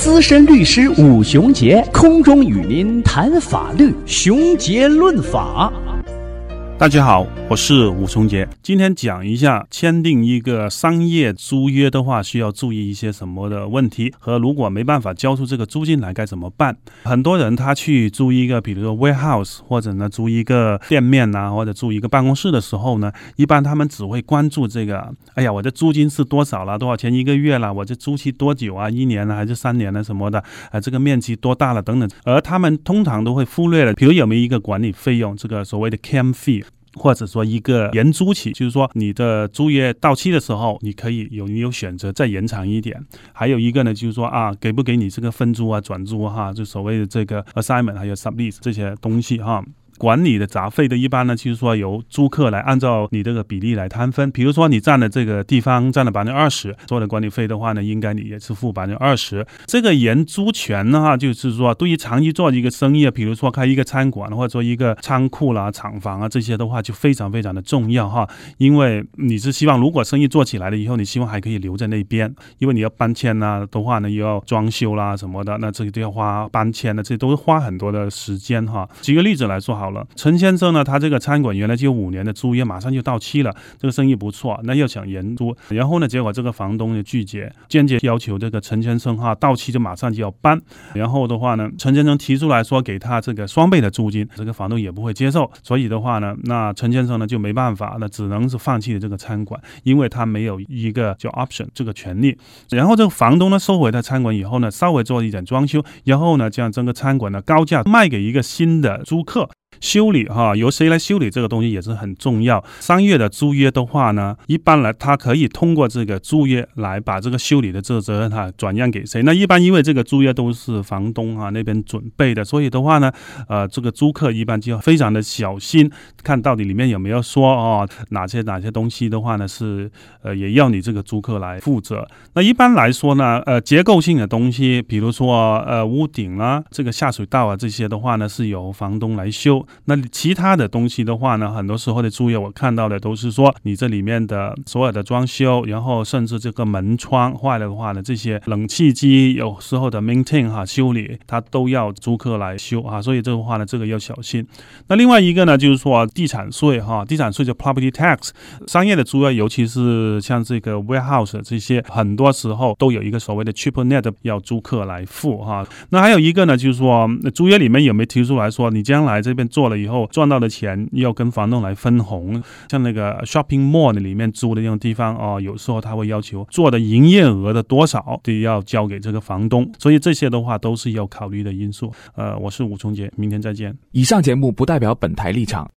资深律师武雄杰空中与您谈法律，雄杰论法。 大家好，我是武雄杰。今天讲一下签订一个商业租约的话需要注意一些什么的问题，和如果没办法交出这个租金来该怎么办。很多人他去租一个比如说 warehouse 或者呢租一个店面啊，或者租一个办公室的时候呢，一般他们只会关注这个我的租金是多少啦，多少钱一个月啦，我这租期多久啊，1年还是3年什么的这个面积多大了等等，而他们通常都会忽略了比如有没有一个管理费用，这个所谓的 cam fee，或者说一个延租期，就是说你的租约到期的时候，你可以有选择再延长一点。还有一个呢，就是说给不给你这个分租啊、转租就所谓的这个 assignment 还有 sublease 这些东西管理的杂费的一般呢，就是说由租客来按照你这个比例来摊分。比如说你占的这个地方占了20%，所有的管理费的话呢，应该你也是付20%。这个延租权呢，就是说对于长期做一个生意，比如说开一个餐馆或者说一个仓库啦、厂房这些的话，就非常非常的重要因为你是希望如果生意做起来了以后，你希望还可以留在那边，因为你要搬迁的话呢，又要装修啦什么的，那这个都要花搬迁的，这都是花很多的时间举个例子来说好了，陈先生呢，他这个餐馆原来就有5年的租约，马上就到期了，这个生意不错，那又想延租，然后呢，结果这个房东就拒绝，坚决要求这个陈先生到期就马上就要搬，然后的话呢，陈先生提出来说给他这个双倍的租金，这个房东也不会接受，所以的话呢，那陈先生呢就没办法，那只能是放弃了这个餐馆，因为他没有一个叫 option 这个权利。然后这个房东呢收回他餐馆以后呢，稍微做一点装修，然后呢将这个餐馆呢高价卖给一个新的租客。修理由谁来修理这个东西也是很重要。商业的租约的话呢，一般来他可以通过这个租约来把这个修理的这个责任转让给谁。那一般因为这个租约都是房东那边准备的，所以的话呢，这个租客一般就要非常的小心，看到底里面有没有说哪些东西的话呢是也要你这个租客来负责。那一般来说呢，结构性的东西，比如说屋顶啦、这个下水道这些的话呢，是由房东来修。那其他的东西的话呢，很多时候的租约我看到的都是说你这里面的所有的装修，然后甚至这个门窗坏了的话呢，这些冷气机有时候的 maintain 修理，它都要租客来修所以这个话呢，这个要小心。那另外一个呢，就是说地产税地产税就 property tax， 商业的租约尤其是像这个 warehouse 这些，很多时候都有一个所谓的 triple net 要租客来付那还有一个呢，就是说租约里面有没有提出来说你将来这边做了以后赚到的钱要跟房东来分红，像那个 shopping mall 里面租的那种地方有时候他会要求做的营业额的多少都要交给这个房东，所以这些的话都是要考虑的因素。我是武崇杰，明天再见。 以上节目不代表本台立场，